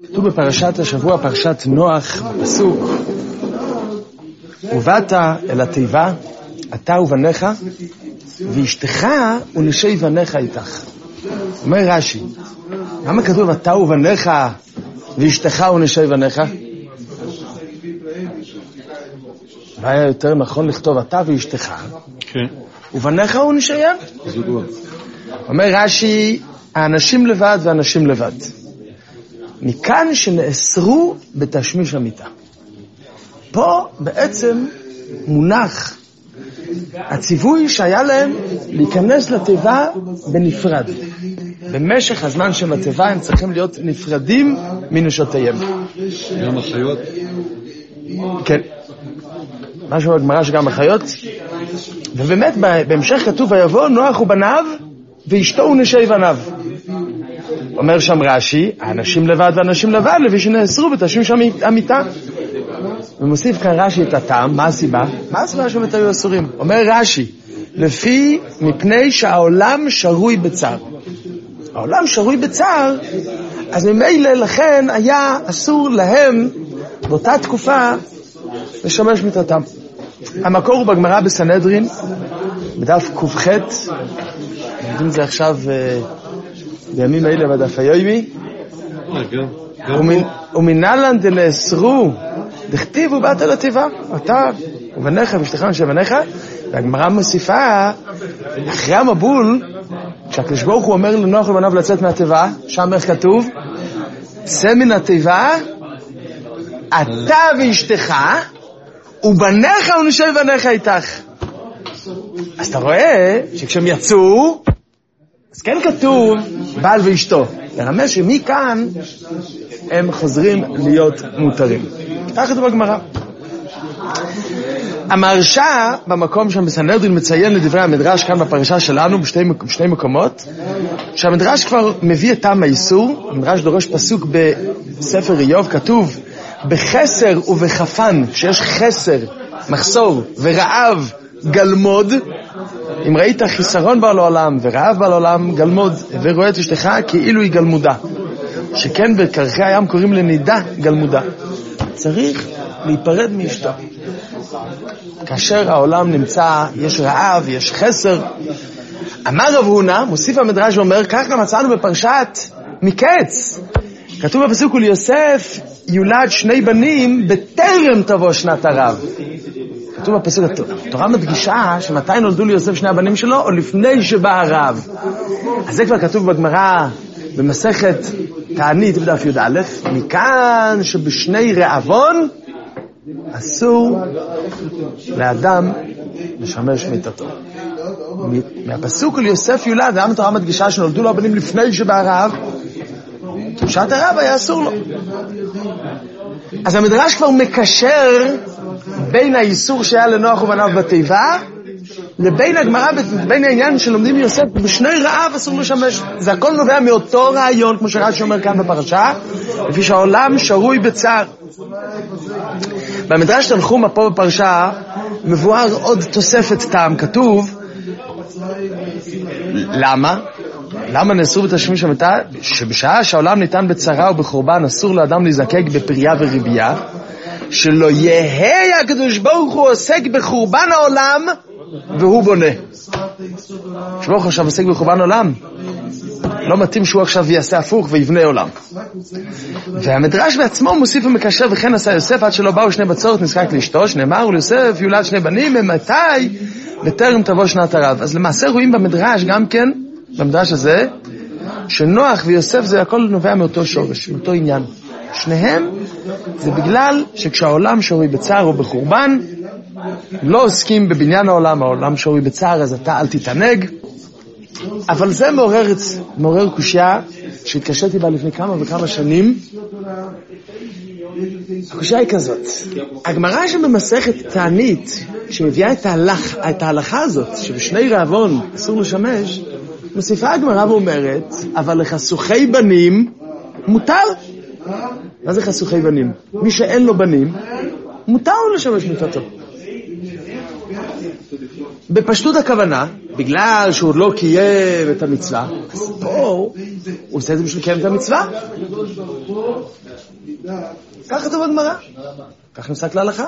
כתוב בפרשת השבוע, פרשת נוח, בפסוק, ובאת אל התיבה, אתה ובניך, ואשתך ונשי בניך איתך. אומר רש"י, למה כתוב אתה ובניך ואשתך ונשי בניך? והיה יותר נכון לכתוב אתה ואשתך, ובניך ונשיהם. אומר רש"י, האנשים לבד והאנשים לבד. מכאן שנאסרו בתשמיש המיטה. פה בעצם מונח הציווי שהיה להם להיכנס לתיבה בנפרד. במשך הזמן שהם בתיבה הם צריכים להיות נפרדים מנשותיהם. גם החיות? כן. משהו בגמרא שגם החיות. ובאמת בהמשך כתוב ויבוא נוח ובניו ואשתו ונשי בניו. אומר שם רש"י, האנשים לבד והאנשים לבד לפי שנאסרו בתשמיש המיטה. ומוסיף כאן רש"י את הטעם, מה הסיבה? מה הסיבה שהם היו אסורים? אומר רש"י, לפי מפני שהעולם שרוי בצער. העולם שרוי בצער, אז ממילא לכן היה אסור להם באותה תקופה לשמש מיטתם. המקור הוא בגמרא בסנהדרין, בדף ק"ח, יודעים זה עכשיו בימים האלה בדף היומי, ומנהלן דנאסרו דכתיב ובאת לתיבה, אתה ובניך ואשתך ונשי בניך. והגמרא מוסיפה, אחרי המבול, כשהקדוש ברוך הוא אומר לנוח ובניו לצאת מהתיבה, שם איך כתוב? צא מן התיבה, אתה ואשתך, ובניך ונשי בניך איתך. אז אתה רואה שכשהם יצאו, אז כן כתוב בעל ואשתו. לרמז שמכאן הם חוזרים להיות מותרים. ככה כתוב בגמרא. המהרש"א במקום שם בסנהדרין מציין לדברי המדרש כאן בפרשה שלנו בשני מקומות, שהמדרש כבר מביא את טעם האיסור. המדרש דורש פסוק בספר איוב, כתוב בחסר ובחפן, שיש חסר, מחסור ורעב גלמוד. אם ראית חיסרון בעל העולם ורעב בעל העולם גלמוד, ורואה את אשתך כאילו היא גלמודה, שכן בקרחי הים קוראים לנידה גלמודה. צריך להיפרד מאשתו. כאשר העולם נמצא, יש רעב, יש חסר. אמר רב הונא, מוסיף המדרש ואומר, כך גם מצאנו בפרשת מקץ. כתוב בפסוק, וליוסף יולד שני בנים בטרם תבוא שנת הרב. כתוב בפסוק, התורה מדגישה שמתי נולדו ליוסף שני הבנים שלו, או לפני שבא הרב. אז זה כבר כתוב בגמרא במסכת תענית בדף י"א, מכאן שבשני רעבון אסור לאדם לשמש מיטתו. מהפסוק ליוסף יולד, למה התורה מדגישה שנולדו לו הבנים לפני שבא הרב? שעת הרב היה אסור לו. אז המדרש כבר מקשר בין האיסור שהיה לנוח ובניו בתיבה לבין הגמרא, בין העניין שלומדים מיוסף בשני רעב אסור לשמש. זה הכל נובע מאותו רעיון, כמו שרש"י אומר כאן בפרשה, לפי שהעולם שרוי בצער. במדרש תנחומא פה בפרשה מבואר עוד תוספת טעם. כתוב למה נאסרו בתשמיש המיטה? שבשעה שהעולם ניתן בצרה ובחורבן אסור לאדם להזדקק בפריה וריבייה, שלא יהיה הקדוש ברוך הוא עוסק בחורבן העולם והוא בונה. הקדוש ברוך הוא עכשיו עוסק בחורבן העולם, לא מתאים שהוא עכשיו יעשה הפוך ויבנה עולם. והמדרש בעצמו מוסיף ומקשר, וכן עשה יוסף עד שלא באו שני בצורת נזקק לאשתו, שנאמר וליוסף יולד שני בנים ממתי בטרם תבוא שנת הרב. אז למעשה רואים במדרש גם כן, במדרש הזה, שנוח ויוסף זה הכל נובע מאותו שורש, מאותו עניין. שניהם זה בגלל שכשהעולם שורוי בצער או בחורבן, לא עוסקים בבניין העולם, העולם שורוי בצער, אז אתה אל תתענג. אבל זה מעורר קושיה שהתקשרתי בה לפני כמה וכמה שנים. הקושיה היא כזאת, הגמרא שבמסכת תענית שמביאה את ההלכה הזאת שבשני רעבון אסור לשמש, מוסיפה הגמרא ואומרת אבל לחסוכי בנים מותר. מה זה חסוכי בנים? מי שאין לו בנים מותר לו לשמש מיטתו. בפשטות הכוונה, בגלל שהוא לא קיים את המצווה, אז פה הוא עושה את זה בשביל לקיים את המצווה. כך כתוב בגמרא. כך נפסק להלכה.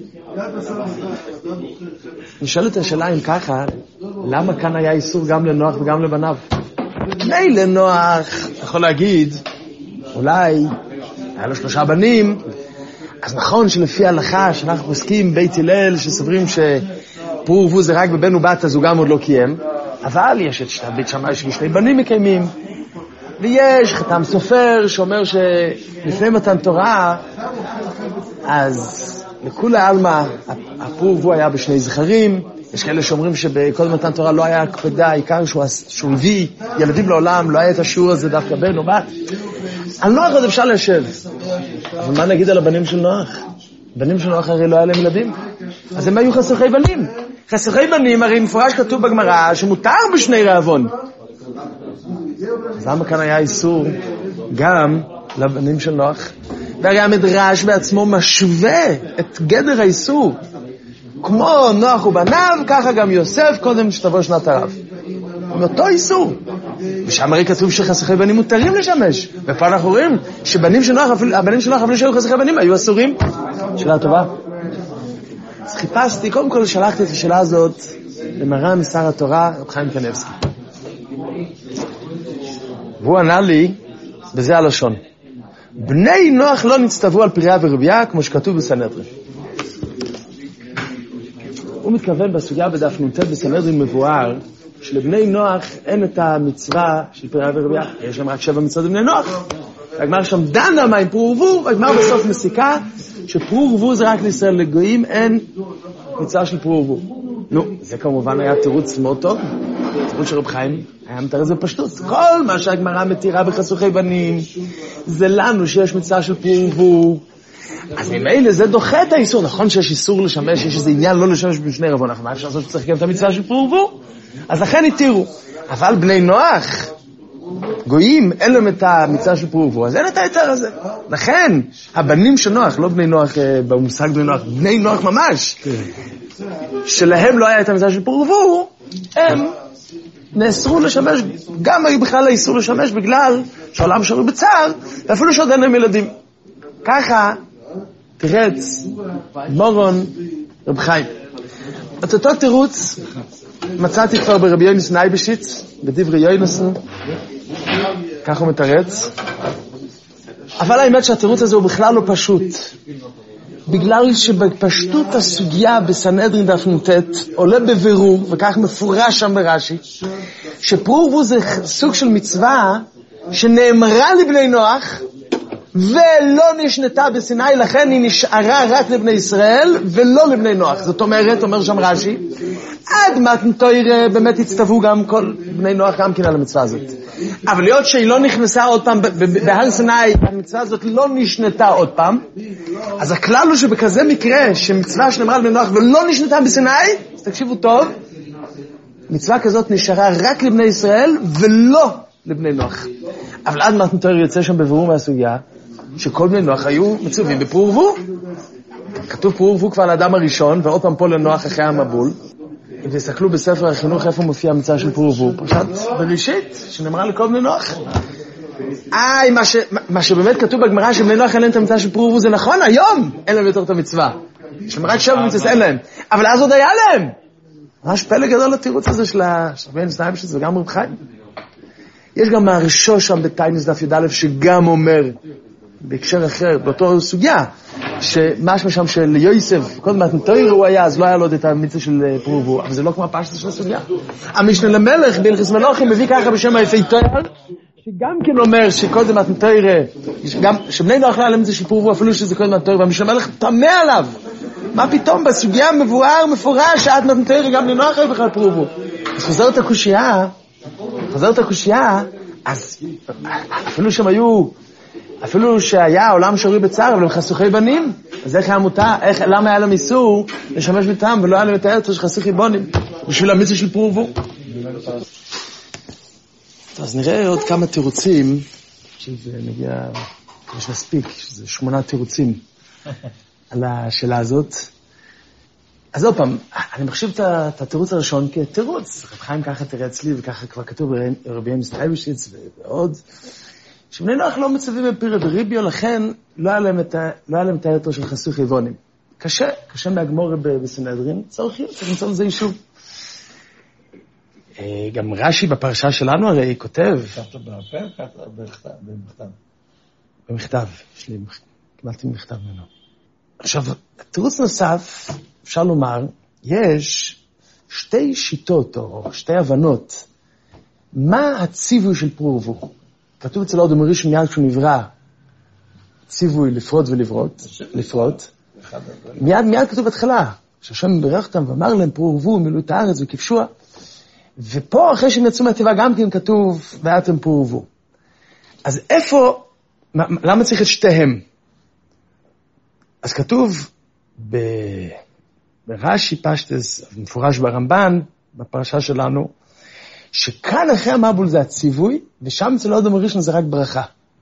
נשאלת השאלה אם ככה, למה כאן היה איסור גם לנוח וגם לבניו? מילא נוח, יכול להגיד, אולי היה לו 3 בנים, אז נכון שלפי ההלכה שאנחנו פוסקים בית הלל שסוברים שפרו ורבו זה רק בבן ובת, אז הוא גם עוד לא קיים, אבל יש את בית שמאי ש2 בנים מקיימים, ויש חתם סופר שאומר שלפני מתן תורה, אז לכולי עלמא הפרו ורבו היה ב2 זכרים. יש כאלה שאומרים שבקודם מתן תורה לא היה הקפדה, העיקר שהוא הביא ילדים לעולם, לא היה את השיעור הזה דווקא בן או בת. על נוח עוד אפשר לשב. אבל מה נגיד על הבנים של נוח? בנים של נוח הרי לא היה להם ילדים. אז הם היו חסכי בנים. חסכי בנים הרי מפורש כתוב בגמרא שמותר ב2 רעבון. אז למה כאן היה איסור גם לבנים של נוח? והרי המדרש בעצמו משווה את גדר האיסור. כמו נוח ובניו, ככה גם יוסף קודם שתבוא שנת הרב. מאותו איסור. ושם הרי כתוב שחסכי בנים מותרים לשמש. ופה אנחנו רואים שבנים של נוח, הבנים של נוח, אפילו שהיו חסכי בנים, היו אסורים. שאלה טובה. אז חיפשתי, קודם כל שלחתי את השאלה הזאת למרן משר התורה, רב חיים קניבסקי. והוא ענה לי בזה הלשון. בני נוח לא נצטוו על פריה ורבייה, כמו שכתוב בסנהדרין. הוא מתכוון בסוגיה בדף נ"ט בסנהדרין מבואר, שלבני נוח אין את המצווה של פריה ורבייה. יש להם רק 7 מצוות לבני נוח. והגמרא שם דנה מה עם פרו ורבו, והגמרא בסוף מסיקה שפרו ורבו זה רק לישראל, לגויים אין מצווה של פרו ורבו. נו, זה כמובן היה תירוץ מאוד טוב. תירוץ של רב חיים היה מתאר זה בפשטות. כל מה שהגמרא מתירה בחסוכי בנים, זה לנו שיש מצווה של פרו ורבו. אז ממילא זה דוחה את האיסור. נכון שיש איסור לשמש, יש איזה עניין לא לשמש ב2 רעבון. אנחנו מה אפשר לעשות שצריך גם את המצווה של פרו ורבו? אז לכן התירו. אבל בני נוח, גויים, אין להם את המצווה של פרו ורבו, אז אין את היתר הזה. לכן, הבנים של נוח, לא בני נוח במושג בני נוח, בני נוח ממש, שלהם לא היה את המצווה של פרו ורבו, הם נאסרו לשמש, גם היו בכלל האיסור לשמש בגלל שהעולם שרו בצער, ואפילו שעוד אין להם ילדים. ככה תירץ מורון רב חיים. את אותו תירוץ מצאתי כבר ברבי יונס נייבשיץ, בדברי יונסון, כך הוא מתרץ. אבל האמת שהתירוץ הזה הוא בכלל לא פשוט. בגלל שבפשטות הסוגיה בסנהדרין דף נ"ט עולה בבירור, וכך מפורש שם ברש"י, שפרו ורבו זה סוג של מצווה שנאמרה לבני נוח, ולא נשנתה בסיני, לכן היא נשארה רק לבני ישראל, ולא לבני נוח. זאת אומרת, אומר שם רש"י, עד מתן תורה באמת הצטוו גם כל בני נוח גם כן על המצווה הזאת. אבל להיות שהיא לא נכנסה עוד פעם, בהר סיני המצווה הזאת לא נשנתה עוד פעם, אז הכלל הוא שבכזה מקרה שמצווה שנאמרה לבני נוח ולא נשנתה בסיני, אז תקשיבו טוב, מצווה כזאת נשארה רק לבני ישראל ולא לבני נוח. אבל עד מתן תורה יוצא שם בבירור מהסוגיה, שכל בני נוח היו מצווים בפרו ורבו. כתוב פרו ורבו כבר לאדם הראשון, ועוד פעם פה לנוח אחרי המבול. אם תסתכלו בספר החינוך איפה מופיע המצווה של פרו ורבו, פרשת בראשית, שנאמרה לכל בני נוח. מה שבאמת כתוב בגמרא שבני נוח אין להם את המצווה של פרו ורבו, זה נכון, היום אין להם יותר את המצווה. יש להם רק 7 מצוות, אין להם. אבל אז עוד היה להם. ממש פלא גדול לתירוץ הזה של רבי יונס נייבשיץ וגם רב חיים. יש גם מהרשו שם בתיינוס דף י"א שגם אומר, בהקשר אחר, באותו סוגיה, שמשמע שם של יוסף, קודם מתן תורה הוא היה, אז לא היה לו עוד את המצווה של פרו ורבו, אבל זה לא כמו הפשטות של הסוגיה. המשנה למלך בהלכות מלכים מביא ככה בשם היפי תואר, שגם כן אומר שקודם מתן תורה, שבני נוח לא היה להם מצווה של פרו ורבו, אפילו שזה קודם מתן תורה, והמשנה למלך תמה עליו. מה פתאום בסוגיה מבואר מפורש שעד מתן תורה גם בני נוח היה בכלל פרו ורבו. אז חוזרת הקושיה, אז אפילו שהם היו, אפילו שהיה העולם שרוי בצער, אבל הם חסוכי בנים, אז איך היה מותר, למה היה להם איסור לשמש בטעם, ולא היה להם את הארץ של חסוכי בונים, בשביל המצווה של פרו ורבו. אז נראה עוד כמה תירוצים, שזה נגיע, יש מספיק, שזה 8 תירוצים על השאלה הזאת. אז עוד פעם, אני מחשיב את התירוץ הראשון כתירוץ. רב חיים ככה תראה אצלי, וככה כבר כתוב ברבי יונס נייבשיץ ועוד, שבני נוח לא מצווים בפירה וריביו, לכן לא היה להם את היתר של חסוך יבונים. קשה מהגמור בסנהדרין, צריך למצוא לזה יישוב. גם רש"י בפרשה שלנו הרי כותב... כתבת בהפה או במכתב? במכתב, קיבלתי מכתב ממנו. עכשיו, תירוץ נוסף, אפשר לומר, יש שתי שיטות או שתי הבנות. מה הציווי של פרו ורבו? כתוב אצל האדם הראשון מיד כשהוא נברא, ציווי לפרוט ולפרוט. מיד כתוב בהתחלה, שהשם בירך אותם ואמר להם פרו ורבו, מילאו את הארץ וכבשוה. ופה אחרי שהם יצאו מהטבע גם כן כתוב, ואתם פרו ורבו. אז איפה, למה צריך את שתיהם? אז כתוב ברש"י פשטס, מפורש ברמב"ן, בפרשה שלנו, שכאן אחרי המבול זה הציווי, ושם אצל האדם הראשון זה רק ברכה.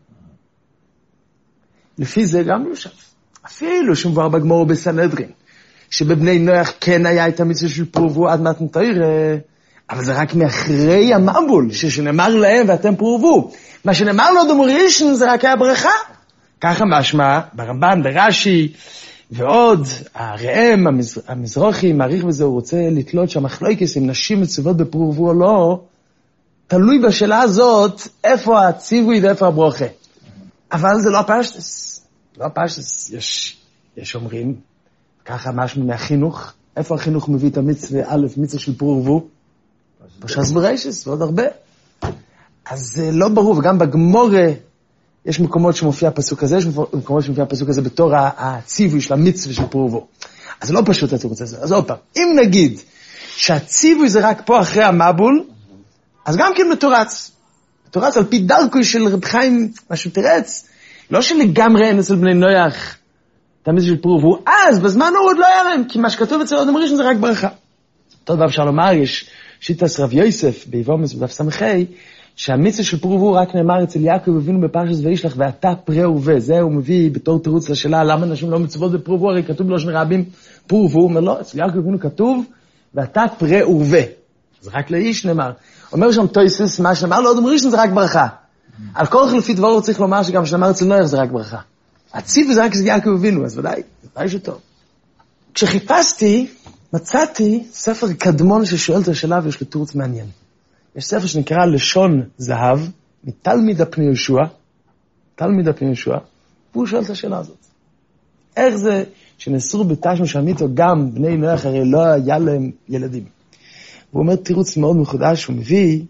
לפי זה גם יושב. אפילו שמבואר בגמור בסנהדרין, שבבני נוח כן היה את המצווה של פרו ורבו עד מתן תורה, אבל זה רק מאחרי המבול, שנאמר להם ואתם פרו ורבו. מה שנאמר לאדם הראשון זה רק היה ברכה. ככה משמע, ברמב"ן, ברש"י, ועוד, הראם, המזרחי, מעריך בזה, הוא רוצה לתלות שהמחלוקת אם נשים מצוות בפרו ורבו או לא, תלוי בשאלה הזאת, איפה הציווי ואיפה הברוכה. אבל זה לא הפשטס. לא הפשטס. יש אומרים, ככה משמע מהחינוך, איפה החינוך מביא את המצווה א', מצווה של פרו ורבו? פרשת בראשית, ועוד הרבה. אז זה לא ברור, וגם בגמורה, יש מקומות שמופיע הפסוק הזה, יש מקומות שמופיע הפסוק הזה בתור הציווי של המצווה של פרו ורבו. אז זה לא פשוט התירוץ הזה. אז עוד פעם, אם נגיד שהציווי זה רק פה אחרי המבול, אז גם כן מתורץ. מתורץ על פי דרכו של רב חיים, משהו תרץ, לא שלגמרי אין אצל בני נוח את המצווה של פרו ורבו, אז בזמן הוא עוד לא היה להם, כי מה שכתוב אצל האדם הראשון זה רק ברכה. אותו דבר אפשר לומר, יש שיטת רב יוסף, ביבומס בדף סמכי, שהמצווה של פרו ורבו רק נאמר אצל יעקב אבינו בפרשת וישלח, ואתה פרה ורבה. זה הוא מביא בתור תירוץ לשאלה, למה אנשים לא מצוות בפרו ורבו? הרי כתוב בלשון רבים פרו ורבו, הוא אומר לא, אצל יעקב אבינו כתוב, ואתה פרה ורבה. זה רק לאיש נאמר. אומר שם תויסס, מה שנאמר לאדם ראשון זה רק ברכה. על כל חלפי דברו צריך לומר שגם שנאמר אצל נוח זה רק ברכה. הציווי זה רק אצל יעקב אבינו, אז ודאי שטוב. כשחיפשתי, מצאתי ספר קדמון ששואל את השאלה ויש לו תירוץ מעניין. יש ספר שנקרא לשון זהב, מתלמיד הפני יהושע, והוא שואל את השאלה הזאת. איך זה שנאסרו בתשמע שמיתו גם בני נוח, הרי לא היה להם ילדים. והוא אומר תירוץ מאוד מחודש, הוא מביא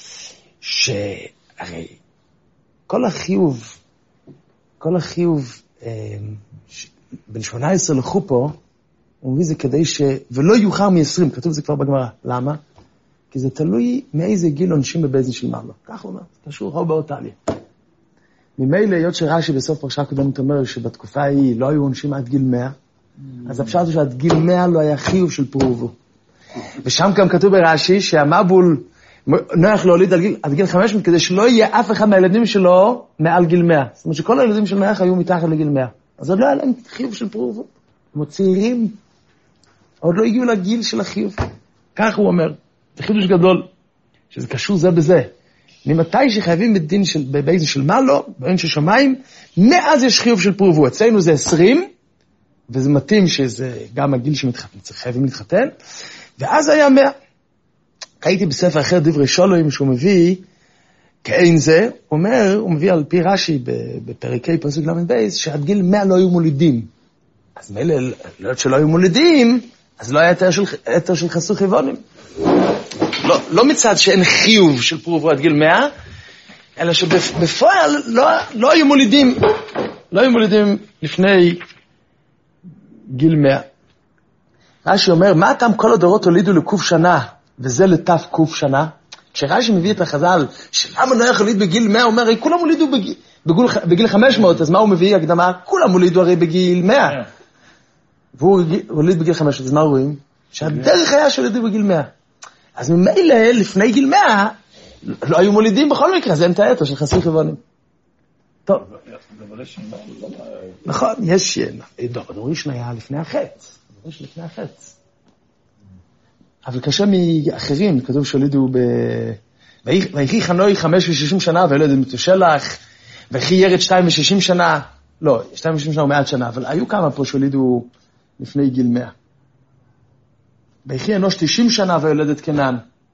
שהרי כל החיוב בין 18 לחופו, הוא מביא זה כדי ולא יאוחר מ-20, כתוב זה כבר בגמרא. למה? כי זה תלוי מאיזה גיל עונשים בבית של מעלה. כך הוא אומר, קשור רוב באותליה. ממילא, היות שרש"י בסוף פרשה הקודמת אומר שבתקופה ההיא לא היו עונשים עד גיל 100, אז אפשר שעד גיל 100 לא היה חיוב של פרו ורבו. ושם גם כתוב ברש"י שהמבול נוח להוליד עד גיל 500, כדי שלא יהיה אף אחד מהילדים שלו מעל גיל 100. זאת אומרת שכל הילדים של נוח היו מתחת לגיל 100. אז עוד לא היה להם חיוב של פרו ורבו. הם צעירים, עוד לא הגיעו לגיל של החיוב. כך הוא אומר. זה חידוש גדול, שזה קשור זה בזה. ממתי שחייבים בדין בבית של מעלו, בעין של שמיים, מאז יש חיוב של פרו ורבו. אצלנו זה 20, וזה מתאים שזה גם הגיל שחייבים להתחתן, ואז היה 100. ראיתי בספר אחר דברי שולוים שהוא מביא, כאין זה, הוא מביא על פי רש"י בפרקי פסוק ל"ב, שעד גיל 100 לא היו מולידים. אז מילא, לא שלא היו מולידים, אז לא היה היתר של חסוך יבונים. לא מצד שאין חיוב של פרו ורבו עד גיל 100, אלא שבפועל לא היו מולידים. לא היו מולידים לפני גיל 100. רש"י אומר, מה אתם כל הדורות הולידו לקוף שנה, וזה לתף קוף שנה? כשרש"י מביא את החז"ל, שלמה נוח הוליד בגיל 100, הוא אומר, הרי כולם הולידו בגיל 500, אז מה הוא מביא? הקדמה, כולם הולידו הרי בגיל 100. והוא הוליד בגיל 500, אז מה רואים? שהדרך היה שהולידו בגיל 100. אז ממילא, לפני גיל 100, לא היו מולידים בכל מקרה, זה אין את היתר של חסוך יבונים. טוב. נכון, יש... דור ראשון היה לפני החטא. אבל קשה מאחרים, כתוב שהולידו ויחי חנוי 560 שנה, והילד מתושלח, וכי ירד 260 שנה, לא, 260 שנה או 100 שנה, אבל היו כמה פה שהולידו לפני גיל 100. וכי אנוש 90 שנה ויולדת קנן.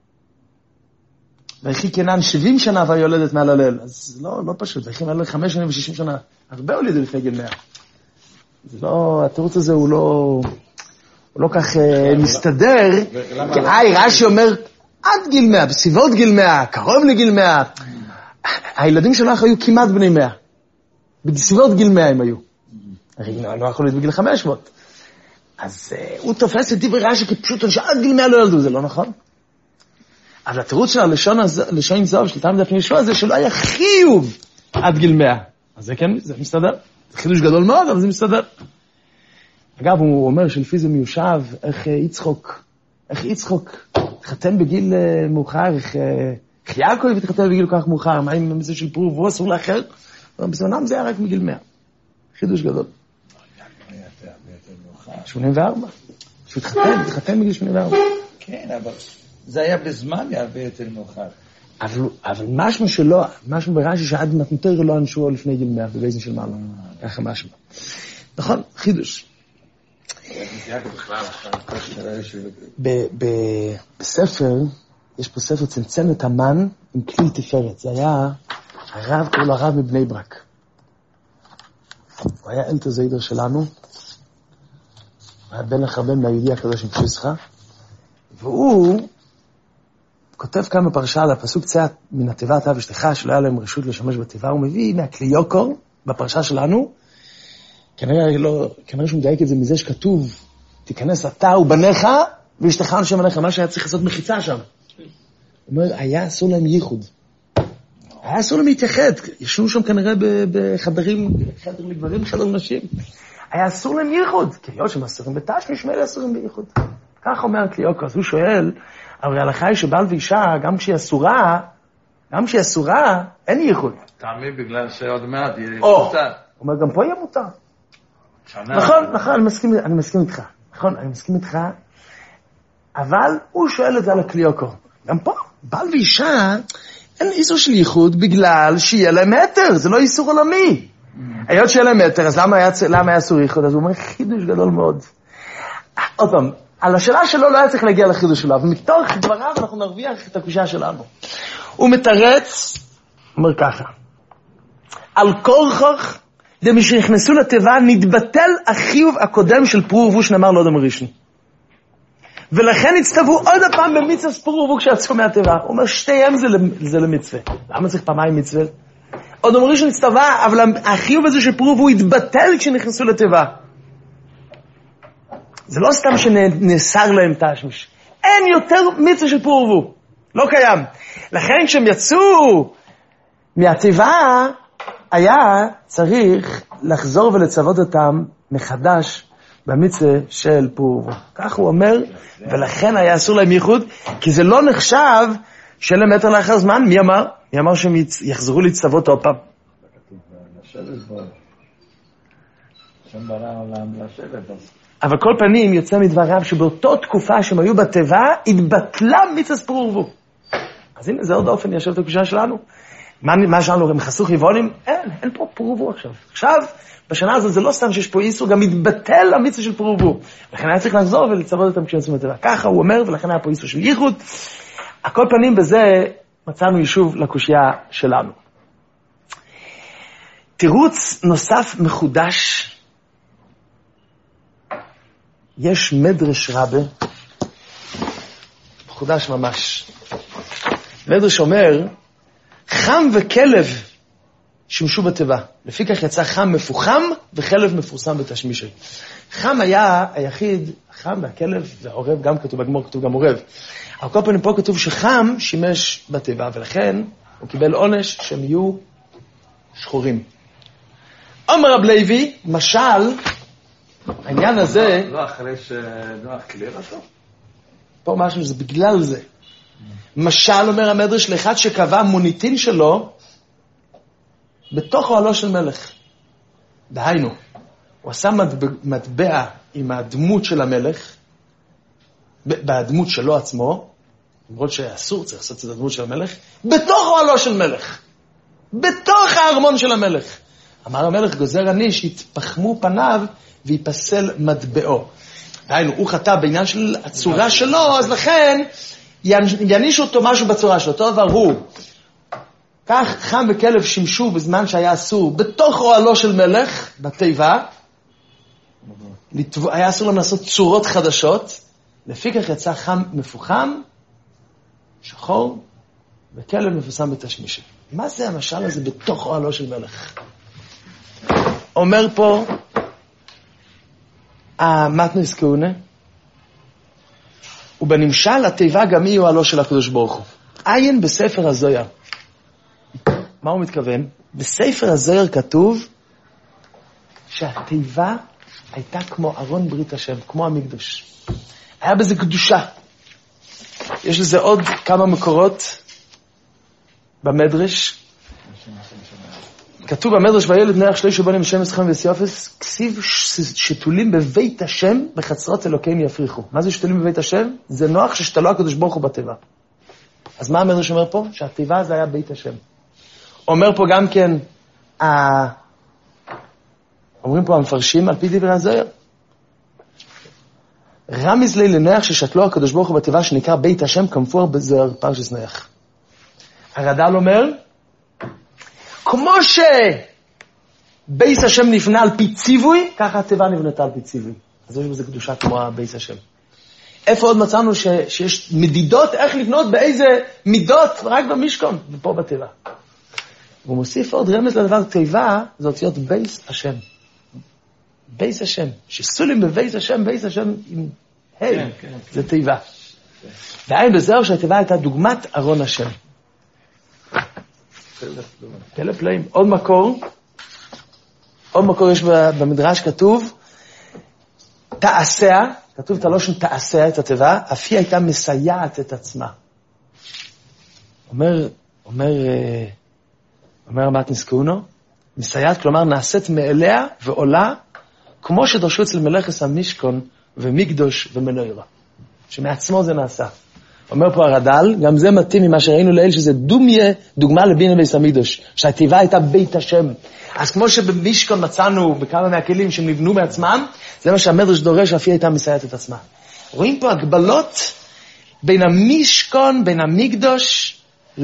וכי קנן 70 שנה ויולדת מעל הלל. אז לא פשוט, וכי מעל 5 שנים ו60 שנה, הרבה הולידו לפני גיל 100. זה לא, התירוץ הזה הוא לא כך מסתדר, כי רש"י אומר, עד גיל 100, בסביבות גיל 100, קרוב לגיל 100, הילדים שלך היו כמעט בני 100. בסביבות גיל 100 הם היו. הרי לא יכול להיות בגיל 500. אז הוא תופס את דברי רש"י כפשוט, שעד גיל 100 לא ילדו, זה לא נכון? אבל התירוץ של הלשון זוב, של תלמיד הפני ישוע, זה שלא היה חיוב עד גיל 100. אז זה כן, זה מסתדר. זה חידוש גדול מאוד, אבל זה מסתדר. אגב, הוא אומר שלפי זה מיושב, איך יצחוק התחתן בגיל מאוחר, איך יעקב התחתן בגיל כל כך מאוחר, מה עם זה של פרו ורבו, אסור לאחר? בזמנם זה היה רק מגיל 100. חידוש גדול. 84. שהוא התחתן בגיל 84. כן, אבל זה היה בזמן הרבה יותר מאוחר. אבל משהו שלא, משהו ברש"י שעד מתנתר לא אנשו בסניף לפני גיל 100, בבייזן של מעלה. ככה משהו. נכון, חידוש. בספר, יש פה ספר צנצנת המן עם כלי תפארת. זה היה הרב, קוראים לו הרב מבני ברק. הוא היה אלתר זיידר שלנו. הוא היה בן החרבן מהיהודי הקדוש עם פשיסחה. והוא כותב כאן בפרשה על הפסוק צאת מן התיבה אתה ואשתך, שלא היה להם רשות לשמש בתיבה. הוא מביא מהכלי יוקור בפרשה שלנו. כנראה שהוא מדייק את זה מזה שכתוב, תיכנס אתה ובניך ואשתך אנשי בניך, מה שהיה צריך לעשות מחיצה שם. הוא אומר, היה אסור להם ייחוד. היה אסור להם להתייחד. ישנו שם כנראה בחדרים, חדר לגברים, חדר נשים. היה אסור להם ייחוד. כי היות שהם אסורים בתשמיש, מילא אסורים בייחוד. כך אומר קליוקו. אז הוא שואל, הרי ההלכה היא שבעל ואישה, גם כשהיא אסורה, אין ייחוד. תעמי בגלל שעוד מעט יהיה מותר. הוא אומר, גם פה יהיה מותר. נכון, אני מסכים איתך. נכון, אני מסכים איתך. אבל הוא שואל את זה על הקליוקו. גם פה, בעל ואישה, אין איסור של ייחוד בגלל שיהיה להם היתר, זה לא איסור עולמי. היות שיהיה להם היתר, אז למה היה אסור ייחוד? אז הוא אומר, חידוש גדול מאוד. עוד פעם, על השאלה שלו לא היה צריך להגיע לחידוש שלו, אבל מתוך דבריו אנחנו נרוויח את הקושייה שלנו. הוא מתרץ, אומר ככה, על כורחך, דמי שנכנסו לתיבה, נתבטל החיוב הקודם של פרו ורבו שנאמר לא אדם ראשון. ולכן הצטוו עוד הפעם במצווה פרו ורבו כשיצאו מהתיבה. הוא אומר, שתיהם זה למצווה. למה צריך פעמיים מצווה? עוד אדם ראשון הצטווה, אבל החיוב הזה של פרו ורבו התבטל כשנכנסו לתיבה. זה לא סתם שנאסר להם תשמיש. אין יותר מצווה של פרו ורבו. לא קיים. לכן כשהם יצאו מהתיבה, היה צריך לחזור ולצוות אותם מחדש במצווה של פרו ורבו. כך הוא אומר, ולכן היה אסור להם ייחוד, כי זה לא נחשב שאלה מטר לאחר זמן. מי אמר? מי אמר שהם יחזרו להצטוות עוד פעם? אבל כל פנים יוצא מדבריו שבאותו תקופה שהם היו בתיבה, התבטלה מצווה פרו ורבו. אז הנה, זה עוד אופן ישב את הקושייה שלנו. מה שלנו, הם חסוך יבונים? אין פה פרו ורבו עכשיו. עכשיו, בשנה הזאת זה לא סתם שיש פה איסור, גם מתבטל המצווה של פרו ורבו. לכן היה צריך לחזור ולצוות אותם כשיוצאים מהתיבה. ככה הוא אומר, ולכן היה פה איסור של ייחוד. הכל פנים בזה מצאנו יישוב לקושייה שלנו. תירוץ נוסף מחודש, יש מדרש רבה, מחודש ממש. מדרש אומר, חם וכלב שימשו בתיבה. לפי כך יצא חם מפוחם וכלב מפורסם בתשמישי. חם היה היחיד, חם והכלב והעורב, גם כתוב בגמור, כתוב גם עורב. אבל כל פעמים פה כתוב שחם שימש בתיבה, ולכן הוא קיבל עונש שהם יהיו שחורים. אומר רב לוי, משל, העניין הזה... לא אחרי שנוח כליל אותו? פה משהו, זה בגלל זה. משל, אומר המדרש, לאחד שקבע מוניטין שלו בתוך אוהלו של מלך. דהיינו, הוא עשה מטבע עם הדמות של המלך, בדמות שלו עצמו, למרות שאסור צריך לעשות את הדמות של המלך, בתוך אוהלו של מלך. בתוך הארמון של המלך. אמר המלך, גוזר אני שיתפחמו פניו ויפסל מטבעו. דהיינו, הוא חטא בעניין של הצורה שלו, אז לכן ינישו אותו משהו בצורה שלו. אותו דבר הוא, כך חם וכלב שימשו בזמן שהיה אסור, בתוך אוהלו של מלך, בתיבה, היה אסור להם לעשות צורות חדשות, לפי כך יצא חם מפוחם, שחור, וכלב מפוסם בתשמישי. מה זה המשל הזה בתוך אוהלו של מלך? אומר פה, המתנוס כהונה, ובנמשל התיבה גם היא אוהלו של הקדוש ברוך הוא. עין בספר הזויר. מה הוא מתכוון? בספר הזויר כתוב שהתיבה הייתה כמו ארון ברית השם, כמו המקדש. היה בזה קדושה. יש לזה עוד כמה מקורות במדרש. כתוב במדרש, וילד נח שלישו בנים בשם ישכם וסיופס, כסיב שתולים בבית השם בחצרות אלוקים יפריחו. מה זה שתולים בבית השם? זה נוח ששתלו הקדוש ברוך הוא בתיבה. אז מה המדרש אומר פה? שהתיבה זה היה בית השם. אומר פה גם כן, אומרים פה המפרשים על פי דברי הזויר, רמז לי לנח ששתלו הקדוש ברוך הוא בתיבה שנקרא בית השם כמפורש בזויר פרשת נח. הרד"ל אומר, כמו שבית השם נבנה על פי ציווי, ככה התיבה נבנתה על פי ציווי. אז יש בזה קדושה כמו בית השם. איפה עוד מצאנו שיש מדידות, איך לבנות באיזה מידות, רק במשכון, ופה בתיבה. הוא מוסיף עוד רמז לדבר תיבה, זה אותיות בית השם. בית השם. שסולים בבית השם, בית השם עם היי, זה תיבה. ועין בזהו שהתיבה הייתה דוגמת ארון השם. פלא פלאים. עוד מקור יש במדרש כתוב, תעשיה, כתוב את הלושן תעשיה את התיבה, אף היא הייתה מסייעת את עצמה. אומר המתנוס כהונה, מסייעת, כלומר נעשית מאליה ועולה, כמו שדרשו אצל מלאכס המשכון ומקדוש ומנוירה. שמעצמו זה נעשה. אומר פה הרד"ל, גם זה מתאים ממה שראינו לאל, שזה דוגמה לבינה בית המקדוש, שהתיבה הייתה בית השם. אז כמו שבמשכון מצאנו בכמה מהכלים שהם נבנו בעצמם, זה מה שהמדרש דורש, אף היא הייתה מסייעת את עצמה. רואים פה הגבלות בין המשכון, בין המקדוש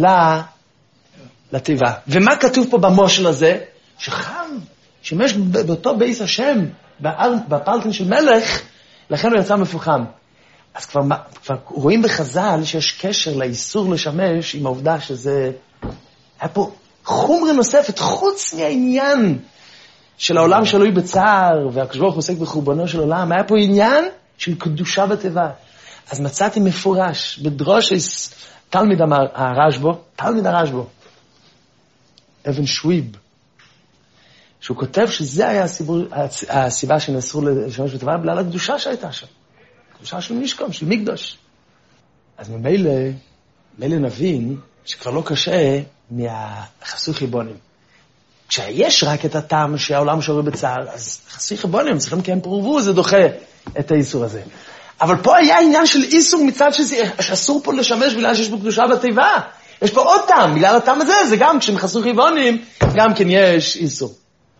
לתיבה. ומה כתוב פה במושל הזה? שחם, שימש באותו בית השם, בפלטין של מלך, לכן הוא יצא מפוחם. אז כבר רואים בחז"ל שיש קשר לאיסור לשמש עם העובדה שזה... היה פה חומרה נוספת, חוץ מהעניין של העולם שלוי בצער, והקדוש ברוך הוא עוסק בחורבנו של עולם, היה פה עניין של קדושה בתיבה. אז מצאתי מפורש, בדרוש תלמיד הרשב"ו, אבן שוויב, שהוא כותב שזה היה הסיבה שנאסרו לשמש בתיבה, בגלל הקדושה שהייתה שם. קדושה של משכון, של מקדוש. אז ממילא נבין שכבר לא קשה מהחסוי חיבונים. כשיש רק את הטעם שהעולם שורר בצער, אז חסוי חיבונים צריכים לקיים פרובו, זה דוחה את האיסור הזה. אבל פה היה עניין של איסור מצד שאסור פה לשמש בגלל שיש בו קדושה בתיבה. יש פה עוד טעם, בגלל הטעם הזה, זה גם כשמחסוי חיבונים, גם כן יש איסור.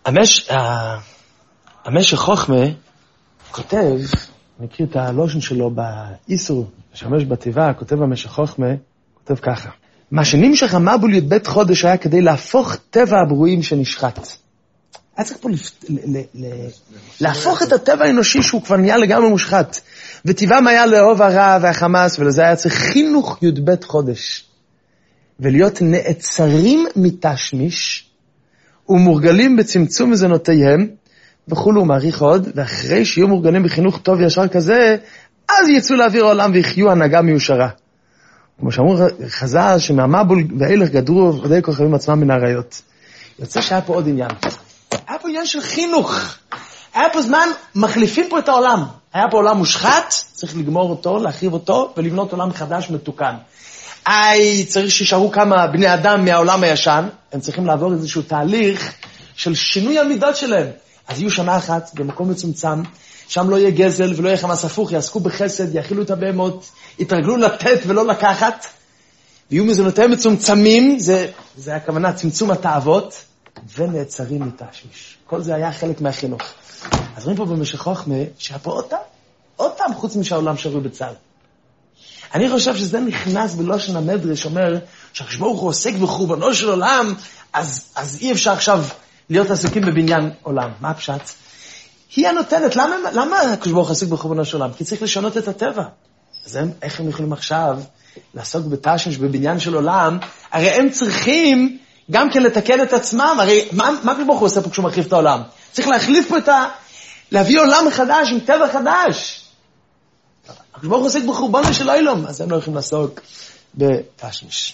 המשך חוכמה כותב, נקריא את הלושן שלו באיסור, לשמש בתיבה, כותב המשך חוכמה, כותב ככה. מה שנמשך המבול י"ב חודש היה כדי להפוך טבע הברואים שנשחט. היה צריך פה להפוך את הטבע האנושי שהוא כבר נהיה לגמרי מושחת. וטבעם היה לאהוב הרע והחמאס, ולזה היה צריך חינוך י"ב חודש. ולהיות נעצרים מתשמיש, ומורגלים בצמצום מזונותיהם, וכולו מעריך עוד, ואחרי שיהיו מורגלים בחינוך טוב ישר כזה, אז יצאו לאוויר העולם ויחיו הנהגה מיושרה. כמו שאמרו חז"ל, שמהמבול ואילך גדרו עובדי כוכבים עצמם מן האריות. יוצא שהיה פה עוד עניין. היה פה עניין של חינוך. היה פה זמן, מחליפים פה את העולם. היה פה עולם מושחת, צריך לגמור אותו, להחריב אותו, ולבנות עולם חדש מתוקן. צריך שישארו כמה בני אדם מהעולם הישן, הם צריכים לעבור איזשהו תהליך של שינוי המידות שלהם. אז יהיו שנה אחת במקום מצומצם, שם לא יהיה גזל ולא יהיה חמאס הפוך, יעסקו בחסד, יאכילו את הבהמות, יתרגלו לתת ולא לקחת, ויהיו מזונותיהם מצומצמים, זה הכוונה צמצום התאוות, ונעצרים מתשמיש. כל זה היה חלק מהחינוך. אז רואים פה במשך חוכמה, שהיה פה עוד טעם חוץ משהעולם שרוי בצער. אני חושב שזה נכנס בלושן המדרש, אומר שהקדוש ברוך הוא עוסק בחורבנו של עולם, אז אי אפשר עכשיו להיות עסוקים בבניין עולם. מה הפשט? היא הנותנת. למה הקדוש ברוך הוא עסוק בחורבנו של עולם? כי צריך לשנות את הטבע. אז איך הם יכולים עכשיו לעסוק בתשמיש בבניין של עולם? הרי הם צריכים גם כן לתקן את עצמם. הרי מה הקדוש ברוך הוא עושה פה כשהוא מחליף את העולם? צריך להחליף פה להביא עולם חדש עם טבע חדש. הקדוש ברוך הוא עוסק בחורבנו של עולם, אז הם לא יכולים לעסוק בתשמיש.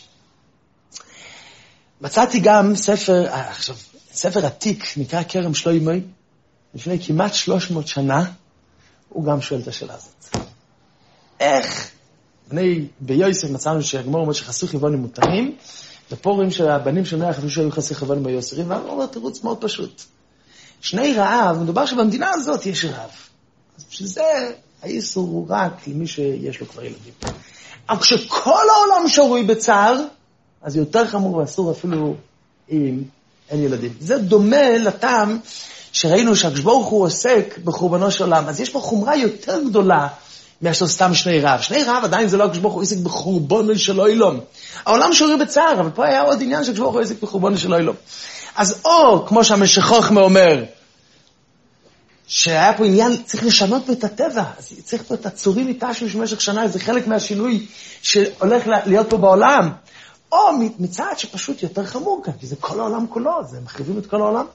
מצאתי גם ספר עתיק, נקרא כרם שלוימי, לפני כמעט 300 שנה, הוא גם שואל את השאלה הזאת. איך? ביוסף מצאנו שהגמור אומר שחסו חיוונים מותרים, ופה רואים שהבנים של נוח חשבו שהיו חסי חיוונים ביוסרים, והוא אומר תירוץ מאוד פשוט. שני רעב, מדובר שבמדינה הזאת יש רעב. אז בשביל זה האיסור הוא רק למי שיש לו כבר ילדים. אבל כשכל העולם שרוי בצער, אז יותר חמור ואסור אפילו אם אין ילדים. זה דומה לטעם שראינו שהקדוש ברוך הוא עוסק בחורבנו של עולם. אז יש פה חומרה יותר גדולה מאשר סתם שני רעב. שני רעב עדיין זה לא הקדוש ברוך הוא עוסק בחורבנו של עולם. העולם שרוי בצער, אבל פה היה עוד עניין שהקדוש ברוך הוא עוסק בחורבנו של עולם. אז או, כמו שהמשך חוכמה אומר, שהיה פה עניין, צריך לשנות את הטבע, אז צריך פה את הצורים מתשמיש במשך שנה, זה חלק מהשינוי שהולך להיות פה בעולם, או מצד שפשוט יותר חמור כאן, כי זה כל העולם כולו, זה מחריבים את כל העולם.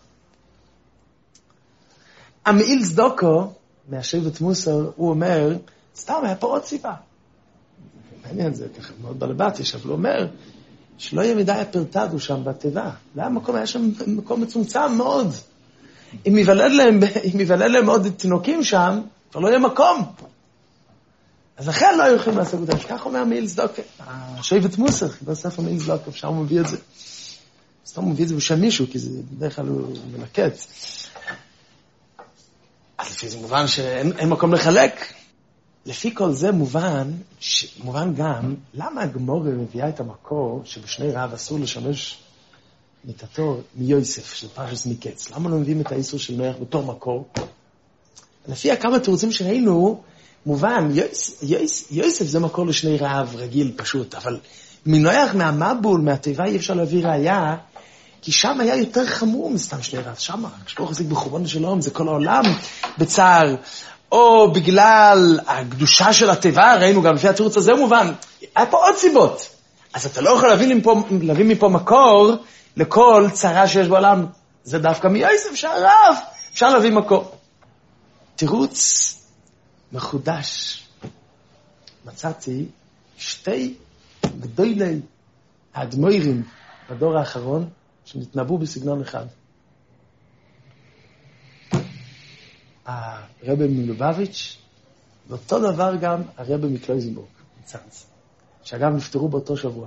המעיל צדוקו, מהשבט מוסר, הוא אומר, סתם היה פה עוד סיבה. מעניין, זה ככה מאוד בלבט, יש, אבל הוא אומר, שלא יהיה מדי הפרטדו שם בטבע, היה שם מקום מצומצם מאוד. אם יוולד להם עוד תינוקים שם, כבר לא יהיה מקום. אז לכן לא יכולים לעסוק אותם. כך אומר מעיל צדוקה. השבט מוסר, בספר מעיל צדוקה, שם הוא מביא את זה. סתם הוא מביא את זה בשם מישהו, כי זה בדרך כלל הוא מלקט. אז לפי זה מובן שאין מקום לחלק. לפי כל זה מובן גם, למה הגמרא מביאה את המקור שבשני רעב אסור לשמש מיתתו מיוסף, של פרשת מקץ. למה לא מביאים את האיסור של נוח בתור מקור? לפי כמה תירוצים שראינו, מובן, יוסף זה מקור לשני רעב רגיל פשוט, אבל מנוח, מהמבול, מהטבע, אי אפשר להביא ראייה, כי שם היה יותר חמור מסתם שני רעב. שם, כשפוך עסק בחורבנו של עולם, זה כל העולם בצער, או בגלל הקדושה של הטבע, ראינו גם לפי התירוץ הזה מובן, היה פה עוד סיבות. אז אתה לא יכול להביא מפה מקור, לכל צרה שיש בעולם, זה דווקא מיוסף שהרב, אפשר להביא מקור. תירוץ מחודש. מצאתי שתי גדולי האדמו"רים בדור האחרון, שנתנבאו בסגנון אחד. הרבי מלובביץ', ואותו דבר גם הרבי מקלויזנבורג, מצאנץ, שאגב נפטרו באותו שבוע.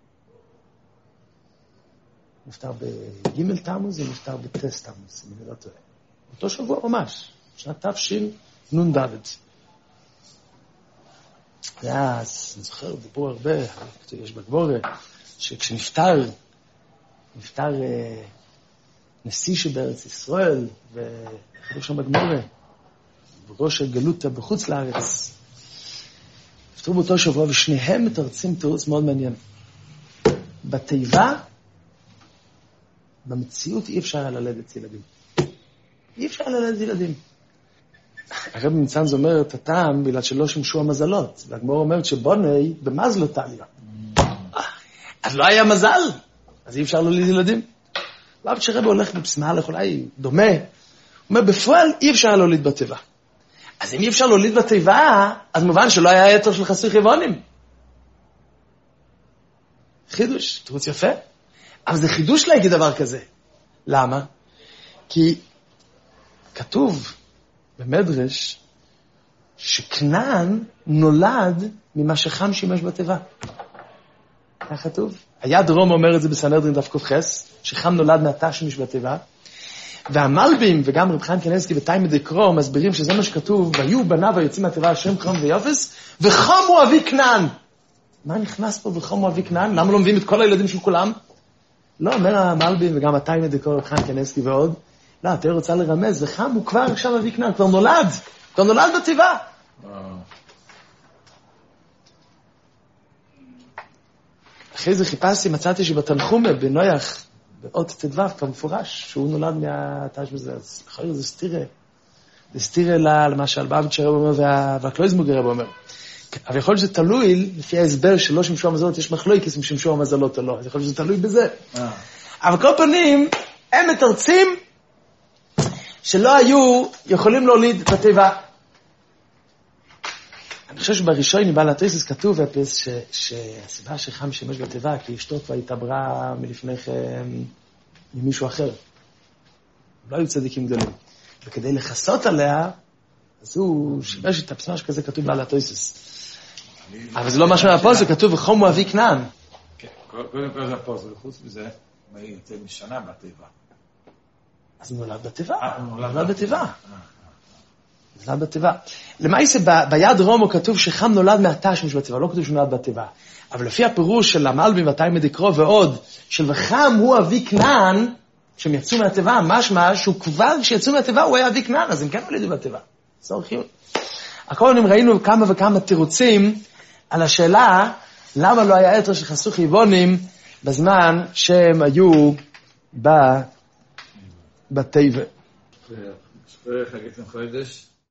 נפטר בג' תמוז ונפטר בטס תמוז, אם אני לא טועה. אותו שבוע ממש, שנת תש"ן דוד. ואז, אני זוכר, דיברו הרבה, יש בגמרא, שכשנפטר נשיא שבארץ ישראל, וכתוב שם בגמרא, בראש הגלות בחוץ לארץ, נפטרו באותו שבוע, ושניהם מתרצים תירוץ מאוד מעניין. בתיבה, במציאות אי אפשר ללדת ילדים. אי אפשר ללדת ילדים. הרב מצאנז אומר את הטעם בגלל שלא שימשו המזלות. והגמרא אומרת שבוני במזלו טליה. אז לא היה מזל, אז אי אפשר להוליד ילדים. ואף שרב הולך בפסמה הלך אולי דומה, הוא אומר בפועל אי אפשר להוליד בטבע. אז אם אי אפשר להוליד בטבע, אז מובן שלא היה יתר של חסרי חיוונים. חידוש, תירוץ יפה. אבל זה חידוש להגיד דבר כזה. למה? כי כתוב במדרש שכנען נולד ממה שחם שימש בטבע. כך כתוב. היד רום אומר את זה בסנהדרין דף ק"ח, שחם נולד מהתשמיש בטבע. והמלבים וגם רב חיים קניבסקי בתלמוד דקרוא מסבירים שזה מה שכתוב, והיו בניו היוצאים מהטבע השם חם ויופס, וחם הוא אבי כנען. מה נכנס פה בחום אבי כנען? למה לא מביאים את כל הילדים של כולם? לא, אומר המלבים וגם אתה מדקור חן כנסקי ועוד. לא, אתה רוצה לרמז, וחם הוא כבר עכשיו אבי כנען, כבר נולד בטבעה. אחרי זה חיפשתי, מצאתי שבתנחומה, בנויח, באות ט"ו, כבר מפורש, שהוא נולד מהתש בזה, אז יכול להיות, זה סתירה למה שהלבביץ' הרב אומר, והקלויזמוגר הרב אומר. אבל יכול להיות שזה תלוי, לפי ההסבר שלא שימשו המזלות, יש מחלוקת אם שימשו המזלות או לא, אז יכול להיות שזה תלוי בזה. אבל כל פנים, הם מתרצים שלא היו יכולים להוליד את הטבע. אני חושב שבראשון, בעל התריסס כתוב אפס, שהסיבה שחם שימש בטבע, כי אשתו כבר התעברה מלפני כן ממישהו אחר. לא היו צדיקים גדולים. וכדי לחסות עליה, אז הוא שימש את הפסמה שכזה כתוב בעל התריסס. אבל זה לא משהו מהפוסק, כתוב וחום הוא אבי כנען. כן, קודם כל זה הפוסק, וחוץ מזה, מה יוצא משנה בטבע. אז הוא נולד בטבע. נולד בטבע. למעשה, ביד רומו כתוב שחם נולד מהתשמש בטבע, לא כתוב שהוא נולד בטבע. אבל לפי הפירוש של המלבים והתאי מדקרו ועוד, של וחם הוא אבי כנען, כשהם יצאו מהטבע, משמע שהוא כבר כשיצאו מהטבע הוא היה אבי כנען, אז הם כן נולדו בטבע. הכל ראינו כמה וכמה תירוצים על השאלה למה לא היה אתר של חסוך ריבונים בזמן שהם היו בטבע. חגית חודש